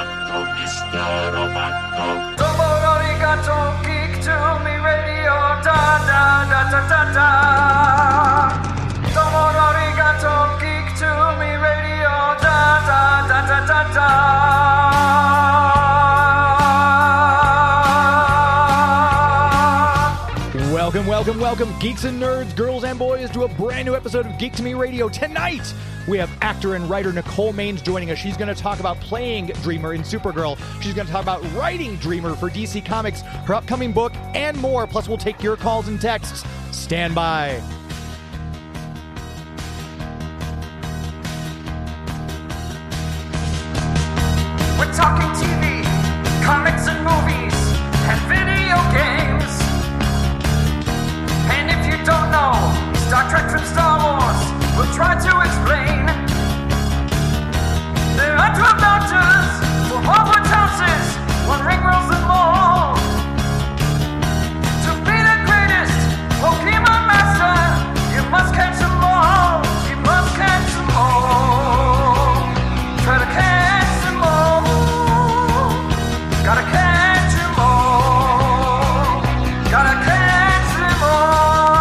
Romanto, Mr. Romanto. Domo arigato, geek to me radio, da da da da da da. Domo arigato, geek to me radio, da da da da da da. Welcome, geeks and nerds, girls and boys, to a brand new episode of Geek to Me Radio. Tonight, we have actor and writer Nicole Maines joining us. She's going to talk about playing Dreamer in Supergirl. She's going to talk about writing Dreamer for DC Comics, her upcoming book, and more. Plus, we'll take your calls and texts. Stand by. We're talking TV, comics and movies, and video games. And if you don't know Star Trek from Star Wars, we'll try to explain. There are 12 doctors for Hogwarts houses, one ring rules them all. To be the greatest Pokemon master, you must catch them all. You must catch them all. Try to catch them all. Gotta catch them all. Gotta catch them all.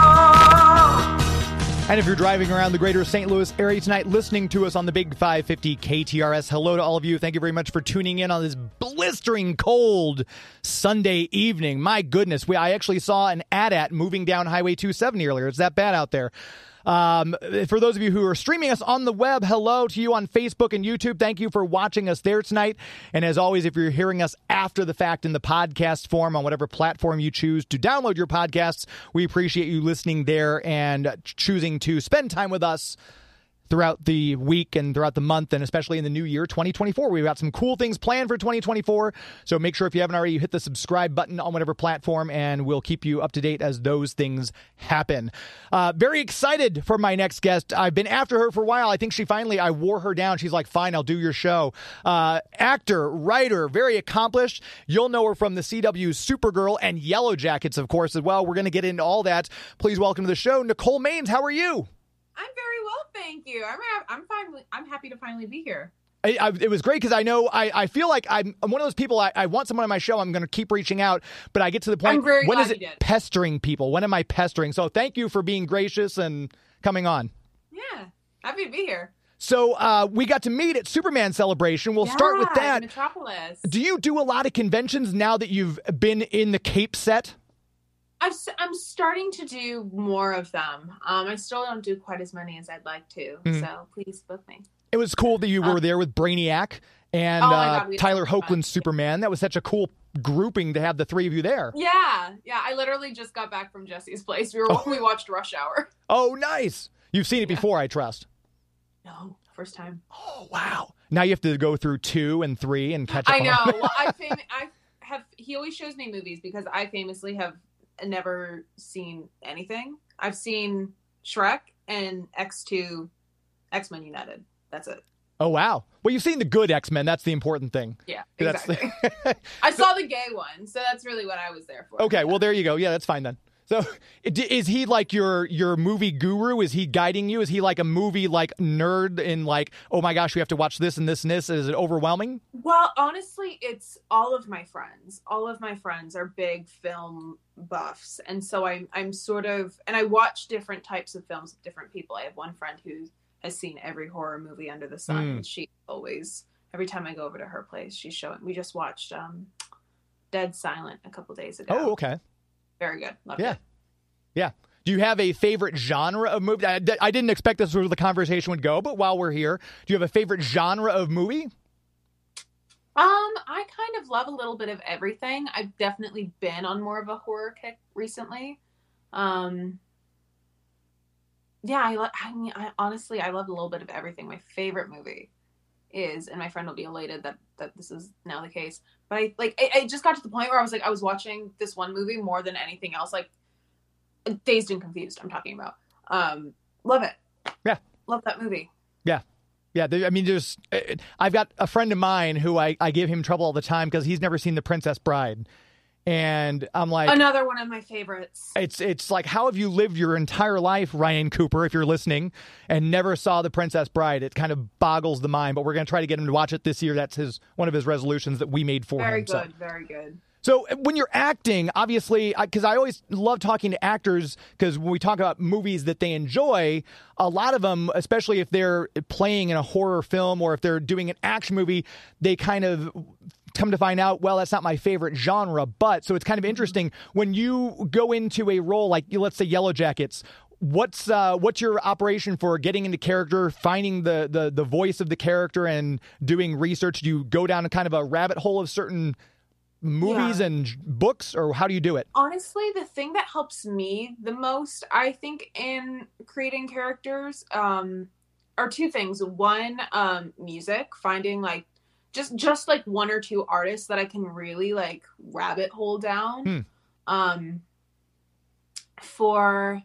And if you're driving around the greater St. Louis area tonight listening to us on the Big 550 KTRS, hello to all of you. Thank you very much for tuning in on this blistering cold Sunday evening. My goodness, I actually saw an AT-AT moving down Highway 270 earlier. It's that bad out there. For those of you who are streaming us on the web, hello to you on Facebook and YouTube. Thank you for watching us there tonight. And as always, if you're hearing us after the fact in the podcast form on whatever platform you choose to download your podcasts, we appreciate you listening there and choosing to spend time with us throughout the week and throughout the month, and especially in the new year, 2024. We've got some cool things planned for 2024, so make sure if you haven't already, you hit the subscribe button on whatever platform, and we'll keep you up to date as those things happen. Very excited for my next guest. I've been after her for a while. I think I wore her down. She's like, fine, I'll do your show. Actor, writer, very accomplished. You'll know her from the CW's Supergirl and Yellow Jackets, of course, as well. We're going to get into all that. Please welcome to the show, Nicole Maines. How are you? I'm very well, thank you. I'm happy to finally be here. It was great because I feel like I'm one of those people. I want someone on my show. I'm going to keep reaching out, but I get to the point. When is it pestering people? When am I pestering? So thank you for being gracious and coming on. Yeah, happy to be here. So we got to meet at Superman Celebration. We'll start with that. Metropolis. Do you do a lot of conventions now that you've been in the Cape set? I'm starting to do more of them. I still don't do quite as many as I'd like to, so please book me. It was cool that you were there with Brainiac and Tyler Hoechlin's Superman. That was such a cool grouping to have the three of you there. Yeah. I literally just got back from Jesse's place. We watched Rush Hour. Oh, nice. You've seen it before, I trust. No, first time. Oh, wow. Now you have to go through 2 and 3 and catch up. I know. Well, he always shows me movies because I famously have never seen anything. I've seen Shrek and X2, X-Men United. That's it. Oh, wow. Well, you've seen the good X-Men. That's the important thing. Yeah, exactly. I saw the gay one, so that's really what I was there for. Okay, well, there you go. Yeah, that's fine then. So is he like your movie guru? Is he guiding you? Is he like a movie like nerd in like, oh my gosh, we have to watch this and this and this? Is it overwhelming? Well, honestly, it's all of my friends. All of my friends are big film buffs. And so I'm sort of, and I watch different types of films with different people. I have one friend who has seen every horror movie under the sun. And she always, every time I go over to her place, she's showing, we just watched Dead Silent a couple days ago. Oh, okay. Very good. Loved it. Yeah. Do you have a favorite genre of movie? I didn't expect this where the conversation would go, but while we're here, do you have a favorite genre of movie? I kind of love a little bit of everything. I've definitely been on more of a horror kick recently. I honestly love a little bit of everything. My favorite movie is, and my friend will be elated that this is now the case, but I just got to the point where I was like, I was watching this one movie more than anything else, like Dazed and Confused, I'm talking about. Love it. Yeah. Love that movie. Yeah. Yeah. I've got a friend of mine who I give him trouble all the time because he's never seen The Princess Bride. And I'm like, another one of my favorites. it's like, how have you lived your entire life, Ryan Cooper, if you're listening, and never saw The Princess Bride? It kind of boggles the mind, but we're going to try to get him to watch it this year. That's one of his resolutions that we made for him. Very good, very good. So when you're acting, obviously, because I always love talking to actors, because when we talk about movies that they enjoy, a lot of them, especially if they're playing in a horror film or if they're doing an action movie, they kind of come to find out, well, that's not my favorite genre. But so it's kind of interesting when you go into a role like, let's say, Yellow Jackets. What's your operation for getting into character, finding the voice of the character, and doing research? Do you go down a kind of a rabbit hole of certain movies and books, or how do you do it? Honestly, the thing that helps me the most, I think, in creating characters, are two things. One, music, finding like just like one or two artists that I can really like rabbit hole down. For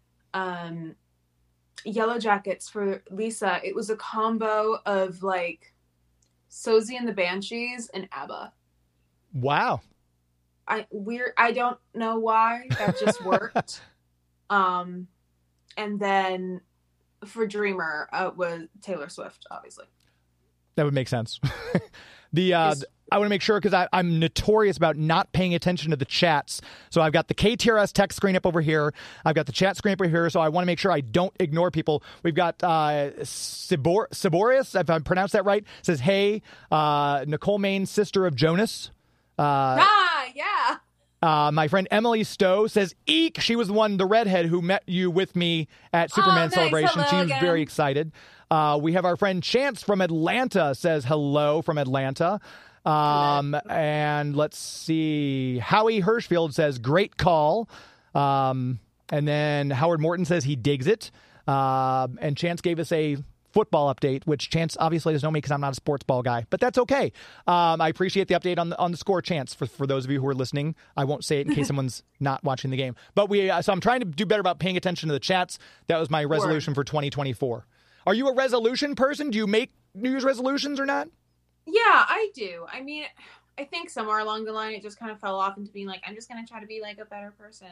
Yellow Jackets, for Lisa, it was a combo of like Sosie and the Banshees and ABBA. Wow. I don't know why, that just worked. And then for Dreamer, was Taylor Swift, obviously. That would make sense. I want to make sure, because I'm notorious about not paying attention to the chats. So I've got the KTRS text screen up over here. I've got the chat screen up over here. So I want to make sure I don't ignore people. We've got Siborius, if I pronounced that right, says, hey, Nicole Main, sister of Jonas. Yeah. My friend Emily Stowe says, eek, she was the redhead who met you with me at Superman Celebration. Hello She was again. very excited. We have our friend Chance from Atlanta says hello from Atlanta. And let's see. Howie Hirschfield says, great call. And then Howard Morton says he digs it. And Chance gave us a football update, which Chance obviously doesn't know me because I'm not a sports ball guy, but that's okay. I appreciate the update on the score, Chance, for those of you who are listening. I won't say it in case someone's not watching the game, but so I'm trying to do better about paying attention to the chats. That was my resolution for 2024. Are you a resolution person? Do you make New Year's resolutions or not? Yeah, I do. I mean, I think somewhere along the line, it just kind of fell off into being like, I'm just going to try to be like a better person.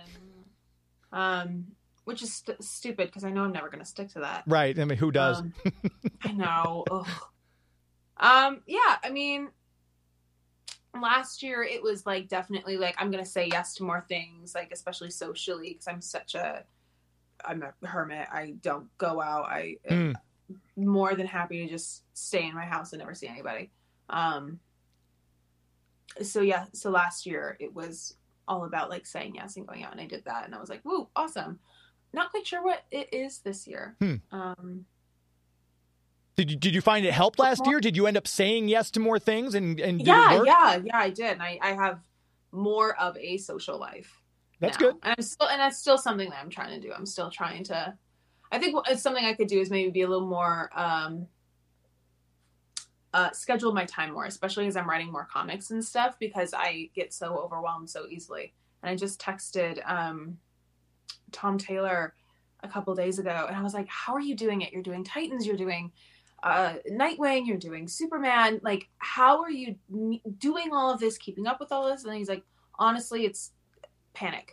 Which is stupid, because I know I'm never going to stick to that. Right. I mean, who does? I know. Yeah, I mean, last year it was like definitely like, I'm going to say yes to more things, like especially socially, because I'm a hermit. I don't go out. I am more than happy to just stay in my house and never see anybody. So last year it was all about like saying yes and going out, and I did that, and I was like, woo, awesome. Not quite sure what it is this year. Did you find it helped last year? Did you end up saying yes to more things and did it work? Yeah, I did. And I have more of a social life. That's now. good. And that's still something that I'm trying to do. I'm still trying to. I think it's something I could do is maybe be a little more schedule my time more, especially as I'm writing more comics and stuff, because I get so overwhelmed so easily. And I just texted Tom Taylor a couple days ago, and I was like, how are you doing it? You're doing Titans, you're doing Nightwing, you're doing Superman. Like, how are you doing all of this, keeping up with all this? And he's like, honestly, it's panic.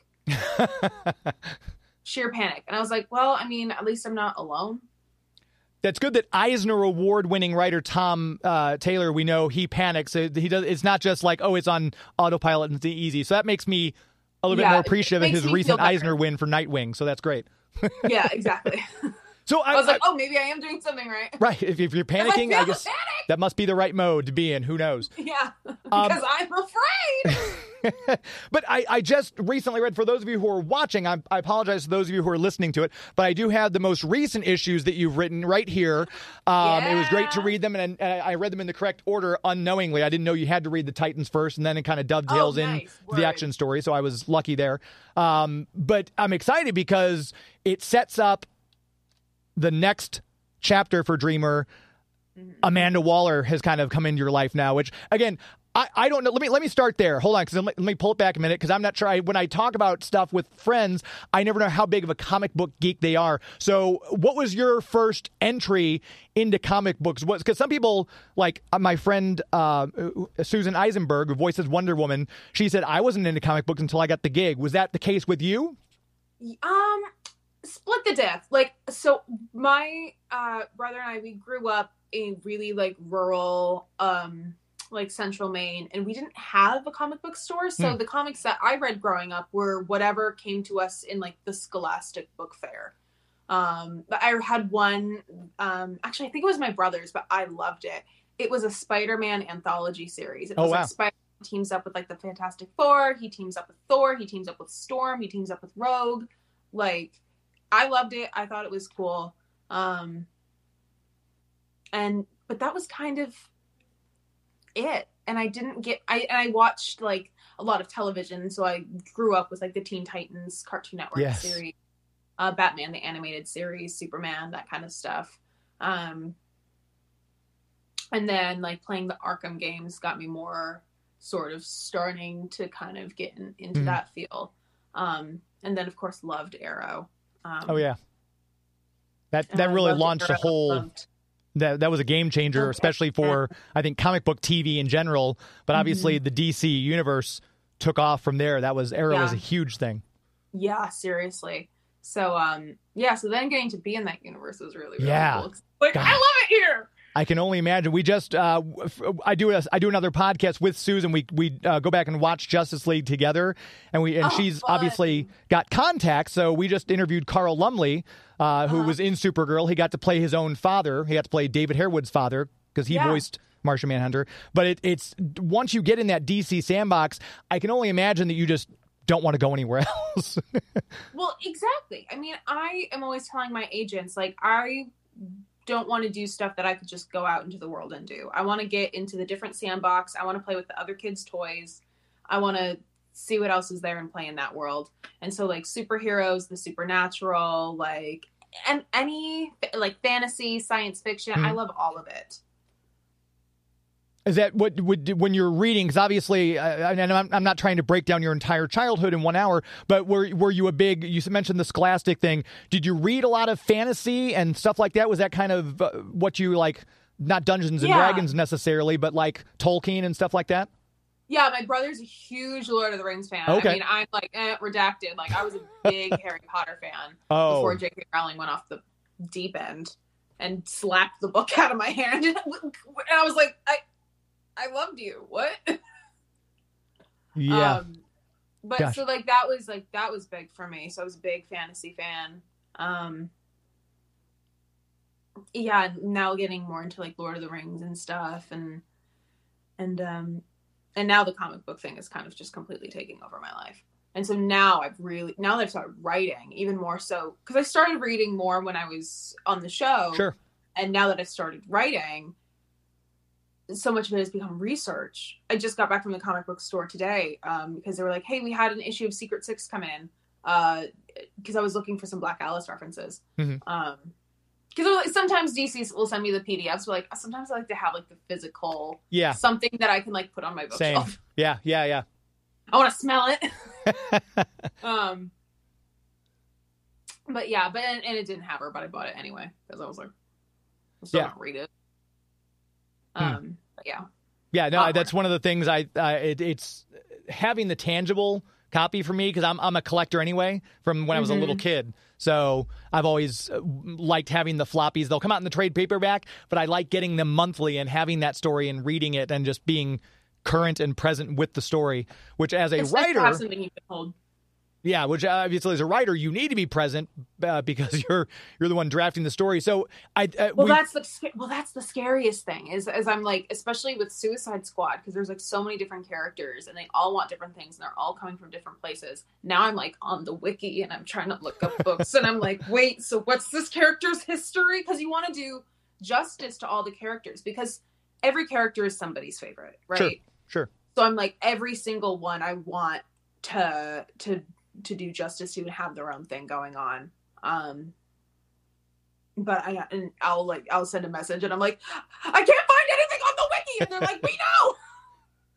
Sheer panic. And I was like, well, I mean, at least I'm not alone. That's good that Eisner Award-winning writer Tom Taylor, we know he panics. He does. It's not just like, oh, it's on autopilot and it's easy. So that makes me a little bit more appreciative of his recent Eisner win for Nightwing. So that's great. Yeah, exactly. So I was like, oh, maybe I am doing something right. Right. If you're panicking, I guess that must be the right mode to be in. Who knows? Yeah, because I'm afraid. But I just recently read, for those of you who are watching, I apologize to those of you who are listening to it, but I do have the most recent issues that you've written right here. It was great to read them, and I read them in the correct order unknowingly. I didn't know you had to read the Titans first, and then it kind of dovetails in the action story, so I was lucky there. But I'm excited because it sets up the next chapter for Dreamer. Amanda Waller has kind of come into your life now, which, again, I don't know. Let me start there. Hold on, because let me pull it back a minute, because I'm not sure. When I talk about stuff with friends, I never know how big of a comic book geek they are. So, what was your first entry into comic books? Because some people, like my friend Susan Eisenberg, who voices Wonder Woman, she said I wasn't into comic books until I got the gig. Was that the case with you? Split the diff. Like, so my brother and I, we grew up in really like rural, like central Maine, and we didn't have a comic book store. So the comics that I read growing up were whatever came to us in like the Scholastic Book Fair. But I had one, actually I think it was my brother's, but I loved it. It was a Spider-Man anthology series. It was like Spider-Man teams up with like the Fantastic Four. He teams up with Thor. He teams up with Storm. He teams up with Rogue. Like, I loved it. I thought it was cool. But that was kind of it. And I watched like a lot of television. So I grew up with like the Teen Titans Cartoon Network series, Batman, the animated series, Superman, that kind of stuff. And then like playing the Arkham games got me more sort of starting to kind of get into that feel. And then of course loved Arrow. That really launched a whole. That was a game changer, especially for I think comic book TV in general. But obviously the DC universe took off from there. Arrow was a huge thing. Yeah, seriously. So so then getting to be in that universe was really cool. Like, God. I love it here. I can only imagine. We just I do another podcast with Susan. We go back and watch Justice League together, and she's obviously got contacts. So we just interviewed Carl Lumley, who was in Supergirl. He got to play his own father. He got to play David Harewood's father because he voiced Martian Manhunter. But it's once you get in that DC sandbox, I can only imagine that you just don't want to go anywhere else. Well, exactly. I mean, I am always telling my agents, like, I don't want to do stuff that I could just go out into the world and do. I want to get into the different sandbox. I want to play with the other kids' toys. I want to see what else is there and play in that world. And so like superheroes, the supernatural, like, and any like fantasy, science fiction, I love all of it. Is that what when you're reading? Because obviously, and I'm not trying to break down your entire childhood in 1 hour, but were you a big? You mentioned the Scholastic thing. Did you read a lot of fantasy and stuff like that? Was that kind of what you like? Not Dungeons and Dragons necessarily, but like Tolkien and stuff like that. Yeah, my brother's a huge Lord of the Rings fan. Okay. I mean, I'm like redacted. Like I was a big Harry Potter fan before J.K. Rowling went off the deep end and slapped the book out of my hand, and I was like, I loved you. What? Yeah. But Gosh. So like that was big for me. So I was a big fantasy fan. Now getting more into like Lord of the Rings and stuff, and now the comic book thing is kind of just completely taking over my life. And so now that I've started writing even more so, because I started reading more when I was on the show. Sure. And now that I've started writing, so much of it has become research. I just got back from the comic book store today because they were like, hey, we had an issue of Secret Six come in because I was looking for some Black Alice references. Because sometimes DC will send me the PDFs, but like sometimes I like to have like the physical something that I can like put on my bookshelf. Same. Yeah. I want to smell it. But it didn't have her, but I bought it anyway because I was like, I'm still gonna read it. That's one of the things it's having the tangible copy for me, because I'm a collector anyway from when I was a little kid. So I've always liked having the floppies. They'll come out in the trade paperback, but I like getting them monthly and having that story and reading it and just being current and present with the story, which as a writer, have something you can hold. Yeah, which obviously as a writer you need to be present because you're the one drafting the story. So that's the scariest thing is I'm like, especially with Suicide Squad, because there's like so many different characters and they all want different things and they're all coming from different places. Now I'm like on the wiki and I'm trying to look up books and I'm like, wait, so what's this character's history? Because you want to do justice to all the characters because every character is somebody's favorite, right? Sure. So I'm like, every single one I want to do justice to and have their own thing going on. But I'll send a message and I'm like, I can't find anything on the wiki, and they're like, we know.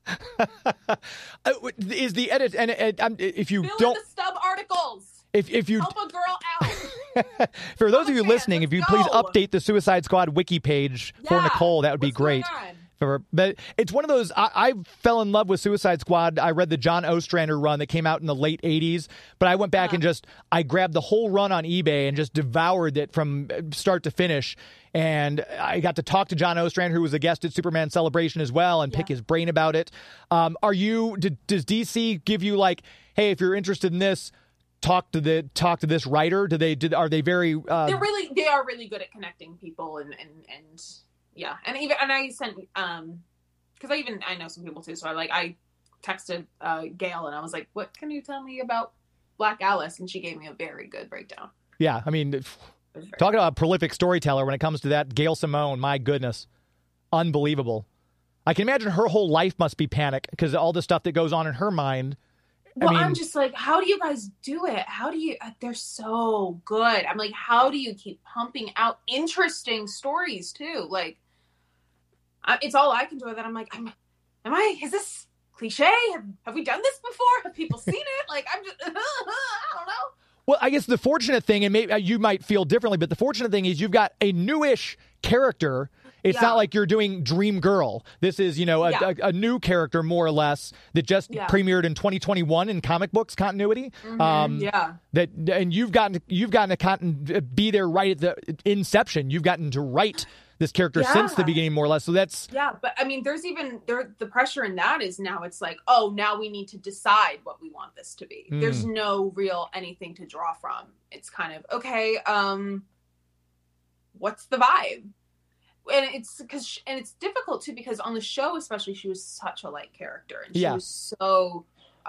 Is the edit and if you Fill in don't the stub articles. if you Help a girl out. for those of you Okay, listening, if you let's please go. update the Suicide Squad wiki page for Yeah. Nicole, that would be What's going great. on? But it's one of those, I fell in love with Suicide Squad. I read the John Ostrander run that came out in the late 80s, but I went back and I grabbed the whole run on eBay and just devoured it from start to finish. And I got to talk to John Ostrander, who was a guest at Superman Celebration as well, and pick his brain about it. Does DC give you like, hey, if you're interested in this, talk to this writer? Are they very? They are really good at connecting people and yeah, and I sent because I know some people too, so I texted Gail and I was like, what can you tell me about Black Alice? And she gave me a very good breakdown. Yeah, I mean, talking about a prolific storyteller when it comes to that, Gail Simone, my goodness, unbelievable. I can imagine her whole life must be panic because all the stuff that goes on in her mind. Well, I'm just like, how do you guys do it? How do you? They're so good. I'm like, how do you keep pumping out interesting stories too? Like, it's all I can do with it. I'm like, is this cliche? Have we done this before? Have people seen it? Like, I'm just, I don't know. Well, I guess the fortunate thing, and maybe you might feel differently, but the fortunate thing is you've got a newish character. It's not like you're doing Dream Girl. This is, a new character, more or less, that just premiered in 2021 in comic books continuity. And you've gotten to be there right at the inception. You've gotten to write this character since the beginning, more or less. So that's but I mean, there's even the pressure in that is now it's like, oh, now we need to decide what we want this to be. There's no real anything to draw from. It's kind of okay. What's the vibe? And it's difficult too because on the show, especially, she was such a light character and she was so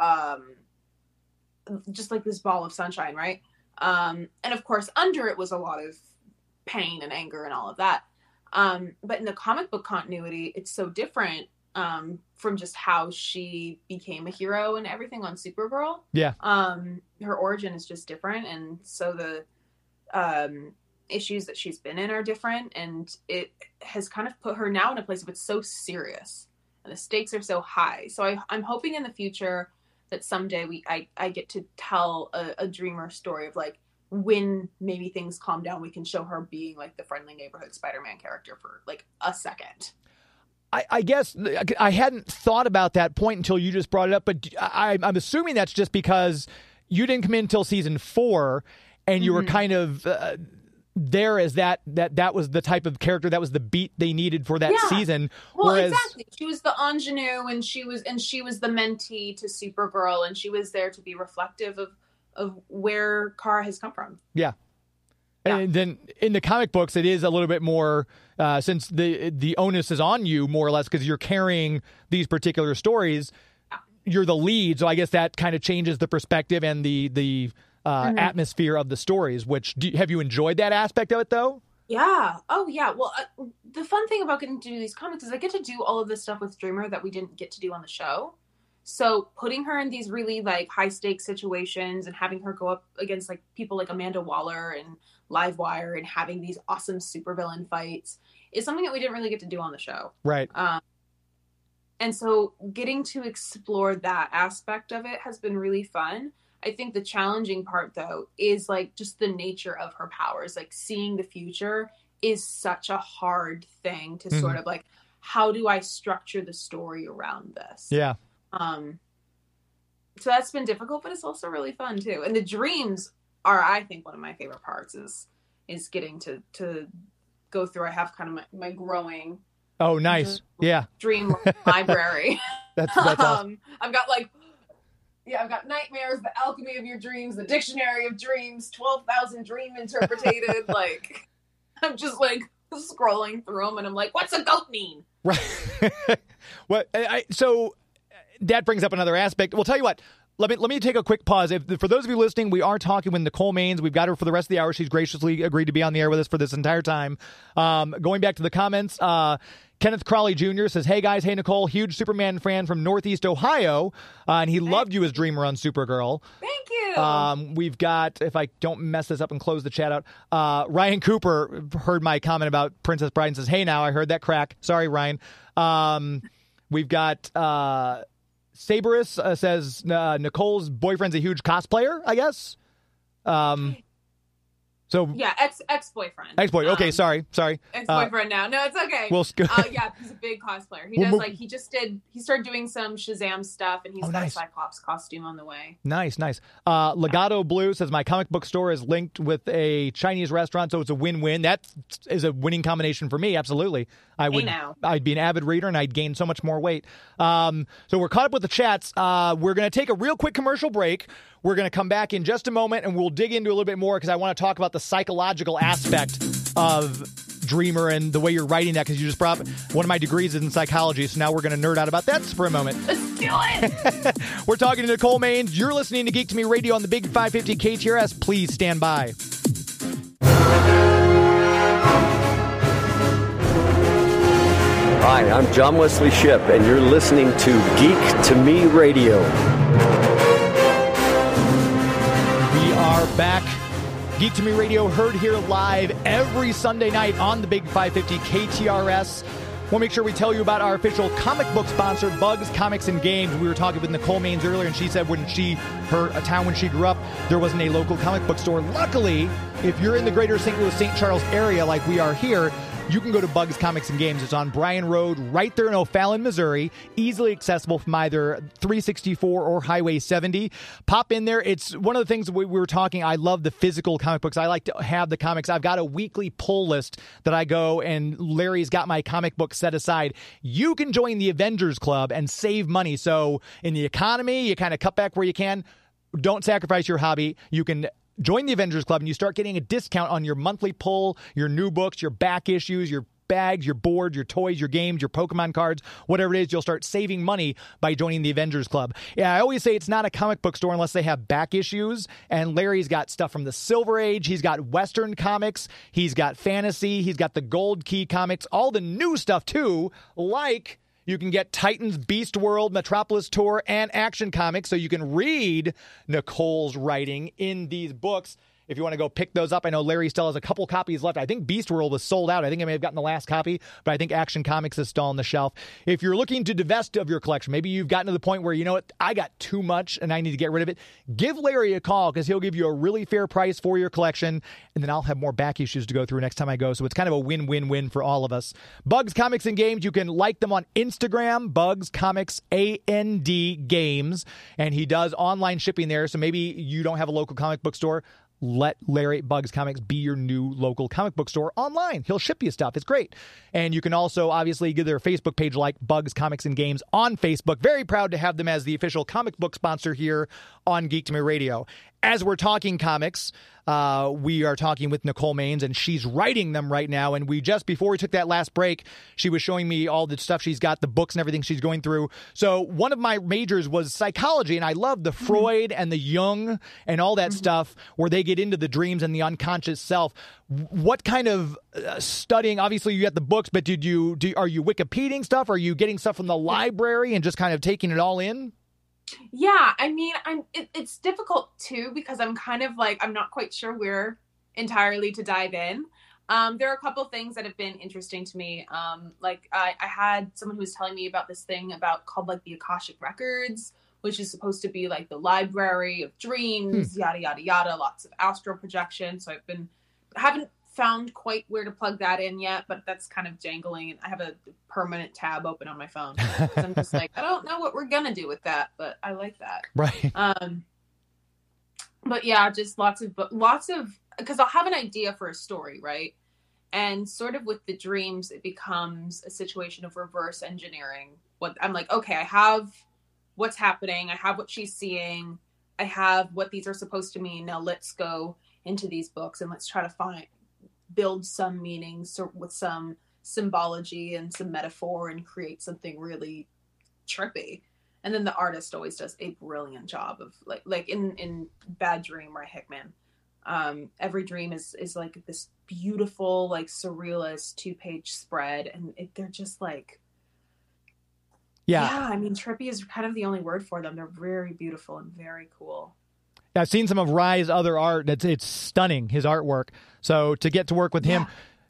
just like this ball of sunshine, right? And of course, under it was a lot of pain and anger and all of that. But in the comic book continuity, it's so different from just how she became a hero and everything on Supergirl. Yeah. Her origin is just different, and so the issues that she's been in are different, and it has kind of put her now in a place of it's so serious and the stakes are so high. So I'm hoping in the future that someday I get to tell a dreamer story of like, when maybe things calm down, we can show her being like the friendly neighborhood Spider-Man character for like a second. I guess I hadn't thought about that point until you just brought it up, but I'm assuming that's just because you didn't come in until season 4 and you were kind of there as that was the type of character that was the beat they needed for that season. Well, exactly. She was the ingenue and she was the mentee to Supergirl, and she was there to be reflective of where Kara has come from. Yeah. And then in the comic books, it is a little bit more, since the onus is on you, more or less, because you're carrying these particular stories. You're the lead, so I guess that kind of changes the perspective and the atmosphere of the stories. Have you enjoyed that aspect of it, though? Yeah. Oh, yeah. Well, the fun thing about getting to do these comics is I get to do all of this stuff with Dreamer that we didn't get to do on the show. So putting her in these really like high stakes situations and having her go up against like people like Amanda Waller and Livewire and having these awesome supervillain fights is something that we didn't really get to do on the show. Right. And so getting to explore that aspect of it has been really fun. I think the challenging part though is like just the nature of her powers. Like seeing the future is such a hard thing to sort of like, how do I structure the story around this? Yeah. So that's been difficult, but it's also really fun too. And the dreams are, I think, one of my favorite parts is getting to go through. I have kind of my growing. Oh, nice. Yeah. Dream library. That's awesome. I've got Nightmares, The Alchemy of Your Dreams, The Dictionary of Dreams, 12,000 Dream Interpreted. Like, I'm just like scrolling through them and I'm like, what's a goat mean? Right. So that brings up another aspect. Well, tell you what, let me take a quick pause. For those of you listening, we are talking with Nicole Maines. We've got her for the rest of the hour. She's graciously agreed to be on the air with us for this entire time. Going back to the comments, Kenneth Crawley Jr. says, hey guys, hey Nicole, huge Superman fan from Northeast Ohio, and he loved you as Dreamer on Supergirl. Thank you. We've got, if I don't mess this up and close the chat out, Ryan Cooper heard my comment about Princess Bride and says, hey now, I heard that crack. Sorry, Ryan. We've got Saberus says Nicole's boyfriend's a huge cosplayer, I guess. So yeah, ex-boyfriend. Ex-boyfriend. Okay, sorry. Ex-boyfriend now. No, it's okay. We'll yeah, he's a big cosplayer. He started doing some Shazam stuff, and he's got a Cyclops costume on the way. Nice. Legato Blue says my comic book store is linked with a Chinese restaurant, so it's a win-win. That is a winning combination for me. Absolutely. I'd be an avid reader, and I'd gain so much more weight. So we're caught up with the chats. We're going to take a real quick commercial break. We're going to come back in just a moment, and we'll dig into a little bit more because I want to talk about the psychological aspect of Dreamer and the way you're writing that, because you just brought up one of my degrees is in psychology, so now we're going to nerd out about that for a moment. Let's do it! We're talking to Nicole Maines. You're listening to Geek to Me Radio on the Big 550 KTRS. Please stand by. Hi, I'm John Wesley Shipp, and you're listening to Geek to Me Radio. We are back. Geek to Me Radio, heard here live every Sunday night on the Big 550 KTRS. We'll make sure we tell you about our official comic book sponsor, Bugs Comics and Games. We were talking with Nicole Maines earlier, and she said her town when she grew up, there wasn't a local comic book store. Luckily, if you're in the greater St. Louis, St. Charles area like we are here, you can go to Bugs Comics and Games. It's on Bryan Road, right there in O'Fallon, Missouri. Easily accessible from either 364 or Highway 70. Pop in there. It's one of the things we were talking. I love the physical comic books. I like to have the comics. I've got a weekly pull list that I go, and Larry's got my comic book set aside. You can join the Avengers Club and save money. So in the economy, you kind of cut back where you can. Don't sacrifice your hobby. You can join the Avengers Club, and you start getting a discount on your monthly pull, your new books, your back issues, your bags, your boards, your toys, your games, your Pokemon cards, whatever it is. You'll start saving money by joining the Avengers Club. Yeah, I always say it's not a comic book store unless they have back issues, and Larry's got stuff from the Silver Age. He's got Western comics. He's got fantasy. He's got the Gold Key comics, all the new stuff too, like you can get Titans, Beast World, Metropolis Tour, and Action Comics, so you can read Nicole's writing in these books. If you want to go pick those up, I know Larry still has a couple copies left. I think Beast World was sold out. I think I may have gotten the last copy, but I think Action Comics is still on the shelf. If you're looking to divest of your collection, maybe you've gotten to the point where, you know what, I got too much and I need to get rid of it, give Larry a call because he'll give you a really fair price for your collection, and then I'll have more back issues to go through next time I go. So it's kind of a win-win-win for all of us. Bugs Comics and Games, you can like them on Instagram, Bugs Comics AND Games, and he does online shipping there. So maybe you don't have a local comic book store. Let Larry at Bugs Comics be your new local comic book store online. He'll ship you stuff. It's great. And you can also obviously give their Facebook page like Bugs Comics and Games on Facebook. Very proud to have them as the official comic book sponsor here on Geek to Me Radio. As we're talking comics, we are talking with Nicole Maines, and she's writing them right now. And before we took that last break, she was showing me all the stuff she's got, the books and everything she's going through. So one of my majors was psychology, and I love the Freud and the Jung and all that stuff where they get into the dreams and the unconscious self. What kind of studying? Obviously, you got the books, but are you Wikipediaing stuff? Are you getting stuff from the library and just kind of taking it all in? Yeah, I mean, it's difficult too because I'm kind of like, I'm not quite sure where entirely to dive in. There are a couple things that have been interesting to me. Like I had someone who was telling me about this thing called like the Akashic Records, which is supposed to be like the library of dreams, yada, yada, yada, lots of astral projection. So haven't found quite where to plug that in yet, but that's kind of jangling, and I have a permanent tab open on my phone. I'm just like, I don't know what we're gonna do with that, but I like that. Right. But yeah, just lots of because I'll have an idea for a story, right? And sort of with the dreams, it becomes a situation of reverse engineering. What I'm like, okay, I have what's happening, I have what she's seeing, I have what these are supposed to mean. Now let's go into these books and let's try to build some meaning with some symbology and some metaphor and create something really trippy. And then the artist always does a brilliant job of like in Bad Dream by Hickman. Every dream is like this beautiful, like surrealist 2-page spread, and they're just like, yeah. I mean, trippy is kind of the only word for them. They're very beautiful and very cool. I've seen some of Rye's other art. It's stunning, his artwork. So to get to work with him,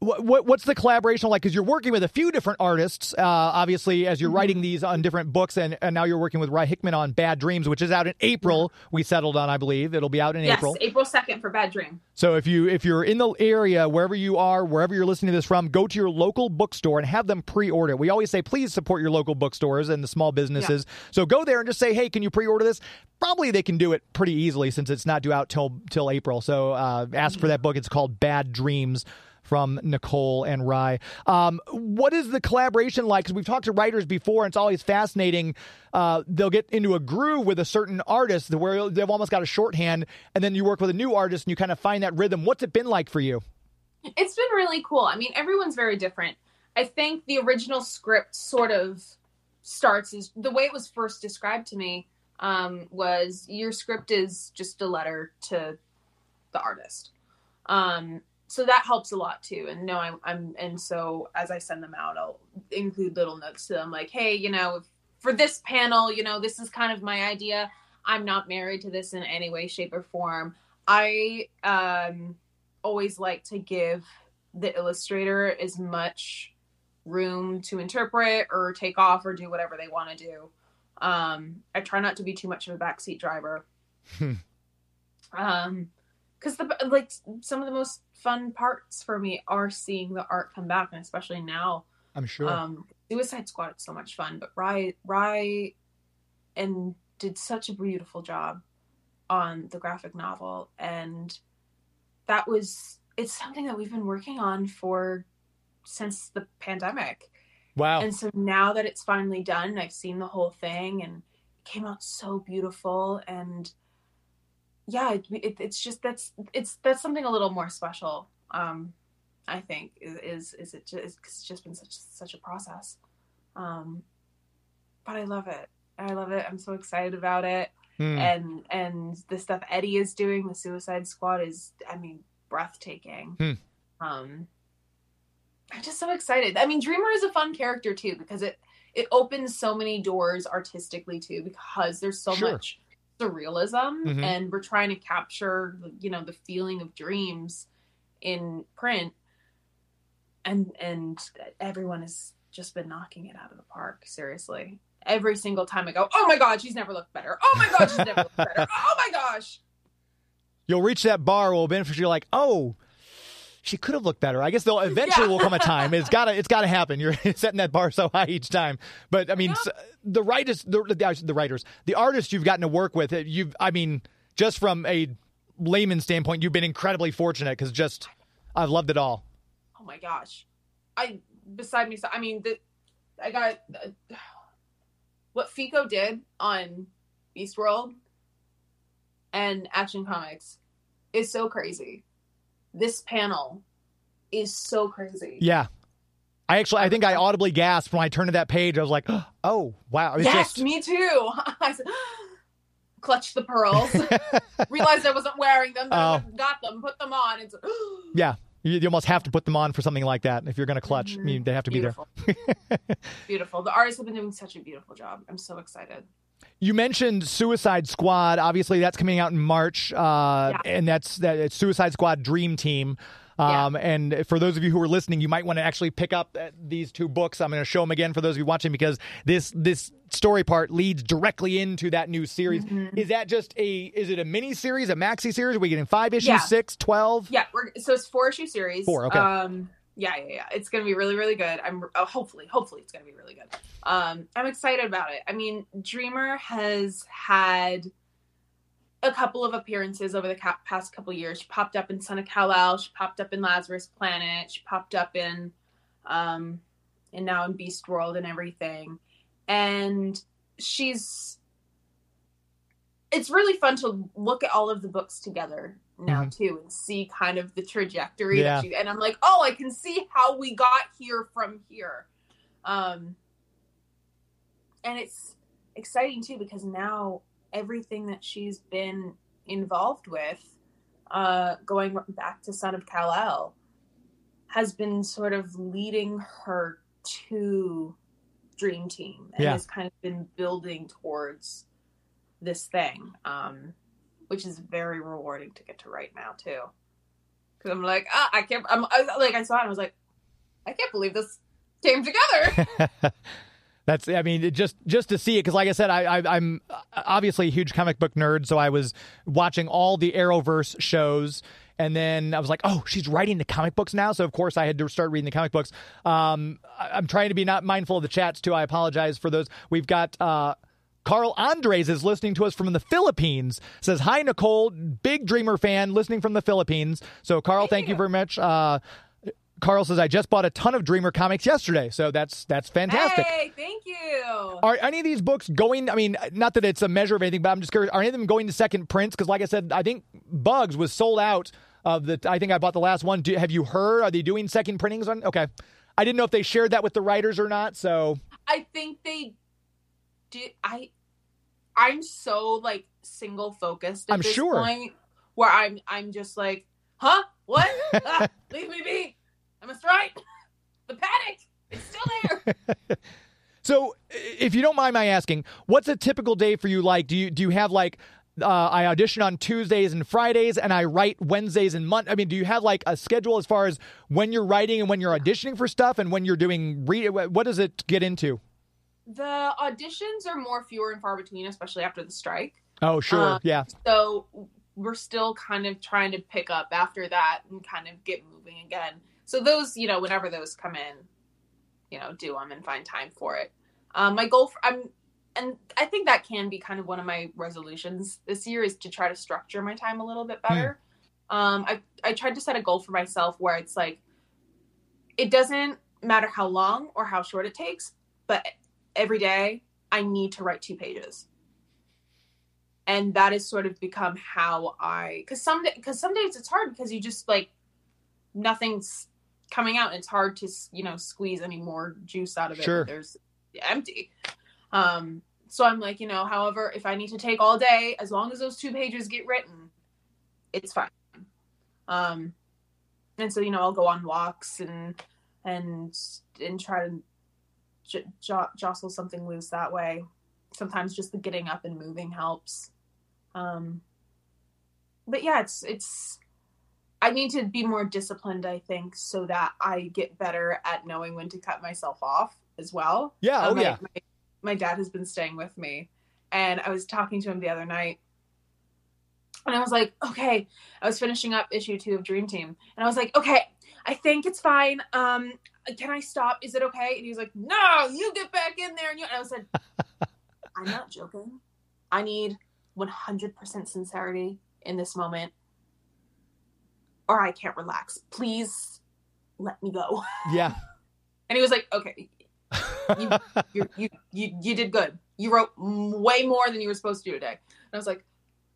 What's the collaboration like? Because you're working with a few different artists, obviously, as you're writing these on different books, and now you're working with Rye Hickman on Bad Dreams, which is out in April. We settled on, I believe. It'll be out in April. Yes, April 2nd for Bad Dream. So if you're in the area, wherever you are, wherever you're listening to this from, go to your local bookstore and have them pre-order. We always say, please support your local bookstores and the small businesses. Yeah. So go there and just say, hey, can you pre-order this? Probably they can do it pretty easily since it's not due out till April. So ask for that book. It's called Bad Dreams, from Nicole and Rye. What is the collaboration like? Because we've talked to writers before, and it's always fascinating. They'll get into a groove with a certain artist where they've almost got a shorthand, and then you work with a new artist and you kind of find that rhythm. What's it been like for you? It's been really cool. I mean, everyone's very different. I think the original script sort of starts as the way it was first described to me was your script is just a letter to the artist. So that helps a lot too. And and so as I send them out, I'll include little notes to them like, hey, for this panel, this is kind of my idea. I'm not married to this in any way, shape, or form. I always like to give the illustrator as much room to interpret or take off or do whatever they want to do. I try not to be too much of a backseat driver. Because some of the most fun parts for me are seeing the art come back, and especially now. I'm sure. Suicide Squad is so much fun, but Rye and did such a beautiful job on the graphic novel, and it's something that we've been working on since the pandemic. Wow. And so now that it's finally done, I've seen the whole thing, and it came out so beautiful, and yeah, it's just that's something a little more special. I think is it just, it's just been such a process, but I love it. I'm so excited about it, and the stuff Eddie is doing, the Suicide Squad is, breathtaking. I'm just so excited. Dreamer is a fun character too because it opens so many doors artistically too because there's so much surrealism, and we're trying to capture the feeling of dreams in print, and everyone has just been knocking it out of the park. Seriously, every single time I go, oh my god, she's never looked better, oh my god, she's never looked better, oh my gosh. You'll reach that bar where eventually you're like, oh, she could have looked better. I guess there'll eventually will come a time. It's gotta happen. You're setting that bar so high each time. But the writers, the artists you've gotten to work with, just from a layman's standpoint, you've been incredibly fortunate because I've loved it all. Oh my gosh, I got what Fico did on Beast World and Action Comics is so crazy. This panel is so crazy. Yeah. I think I audibly gasped when I turned to that page. I was like, oh, wow. Me too. I clutched the pearls, realized I wasn't wearing them, then I got them, put them on. Yeah. You almost have to put them on for something like that if you're going to clutch. They have to be there. Beautiful. The artists have been doing such a beautiful job. I'm so excited. You mentioned Suicide Squad. Obviously, that's coming out in March, and it's Suicide Squad Dream Team. And for those of you who are listening, you might want to actually pick up these two books. I'm going to show them again for those of you watching because this story part leads directly into that new series. Is that just is it a mini series, a maxi series? Are we getting 5 issues, 6, 12? Yeah, so it's 4-issue series. 4, okay. Yeah. It's going to be really, really good. Hopefully it's going to be really good. I'm excited about it. Dreamer has had a couple of appearances over the past couple years. She popped up in Son of Kal-El. She popped up in Lazarus Planet. She popped up in, and now in Beast World and everything. And it's really fun to look at all of the books together now too and see kind of the trajectory and I'm like, oh, I can see how we got here from here. And it's exciting too because now everything that she's been involved with, going back to Son of Kal-El, has been sort of leading her to Dream Team and has kind of been building towards this thing, which is very rewarding to get to write now too. because I'm like, I can't. I saw it and I was like, I can't believe this came together. That's, I mean, just to see it, because like I said, I'm obviously a huge comic book nerd, so I was watching all the Arrowverse shows, and then I was like, oh, she's writing the comic books now, so of course I had to start reading the comic books. I'm trying to be not mindful of the chats, too. I apologize for those. We've got Carl Andres is listening to us from the Philippines. Says, hi, Nicole, big Dreamer fan, listening from the Philippines. So, Carl, thank you very much. Carl says, I just bought a ton of Dreamer comics yesterday, so that's fantastic. Hey, thank you. Are any of these books going, I mean, not that it's a measure of anything, but I'm just curious, are any of them going to second prints? Because like I said, I think Bugs was sold out of I think I bought the last one. Have you heard? Are they doing second printings on? Okay. I didn't know if they shared that with the writers or not, so. I think they did. I'm so, like, single focused at this point, where I'm just like, huh? What? Leave me be. I must write. The panic. It's still there. So, if you don't mind my asking, what's a typical day for you like? Do you have like I audition on Tuesdays and Fridays, and I write Wednesdays and Mondays? I mean, do you have like a schedule as far as when you're writing and when you're auditioning for stuff, and when you're doing what does it get into? The auditions are more fewer and far between, especially after the strike. Oh, sure, yeah. So we're still kind of trying to pick up after that and kind of get moving again. So those, whenever those come in, do them and find time for it. My goal, and I think that can be kind of one of my resolutions this year, is to try to structure my time a little bit better. I tried to set a goal for myself where it's like, it doesn't matter how long or how short it takes, but every day I need to write 2 pages. And that has sort of become how because some days it's hard because you just like, nothing's coming out and it's hard to squeeze any more juice out of it. Sure. There's empty. So I'm like, however, if I need to take all day, as long as those 2 pages get written, it's fine. And so I'll go on walks and try to jostle something loose that way. Sometimes just the getting up and moving helps. But yeah, it's I need to be more disciplined, I think, so that I get better at knowing when to cut myself off as well. Yeah, yeah. My dad has been staying with me, and I was talking to him the other night, and I was like, okay, I was finishing up issue 2 of Dream Team, and I was like, okay, I think it's fine. Can I stop? Is it okay? And he was like, no, you get back in there. And I said, I'm not joking. I need 100% sincerity in this moment, or I can't relax. Please let me go. Yeah. And he was like, okay, you did good. You wrote way more than you were supposed to do today. And I was like,